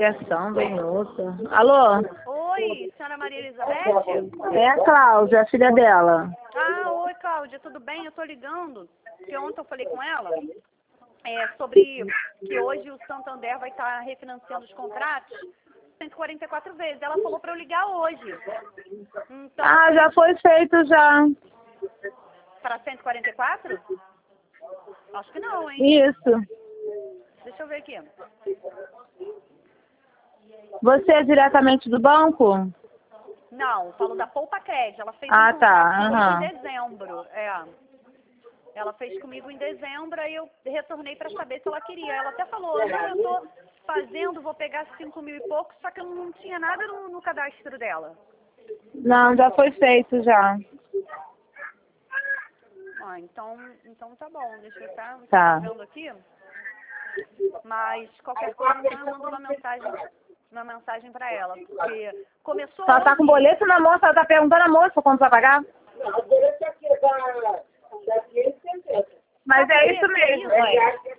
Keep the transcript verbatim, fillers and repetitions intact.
Ligação, bem outra. Alô? Oi, senhora Maria Elizabeth? É a Cláudia, a filha dela. Ah, oi, Cláudia, tudo bem? Eu tô ligando, porque ontem eu falei com ela é, sobre que hoje o Santander vai estar refinanciando os contratos cento e quarenta e quatro vezes. Ela falou para eu ligar hoje. Então, Ah, já foi feito já. para cento e quarenta e quatro? Acho que não, hein? Isso. Deixa eu ver aqui. Você é diretamente do banco? Não, falo da Poupa Crédito. Ela fez Ah, um contrato tá, comigo aham. em dezembro. É. Ela fez comigo em dezembro, aí eu retornei para saber se ela queria. Ela até falou, não, eu tô fazendo, vou pegar cinco mil e pouco, só que eu não tinha nada no, no cadastro dela. Não, já foi feito já. Ah, então, então tá bom, deixa eu estar Tá. vendo aqui. Mas qualquer coisa, então eu mando uma mensagem, uma mensagem para ela. Porque começou Ela tá com hoje. boleto na moça, ela tá perguntando a moça quando vai pagar? Não, o boleto aqui dá, dá quinhentos e setenta. Mas Sabe é por isso quê? mesmo. É isso. É,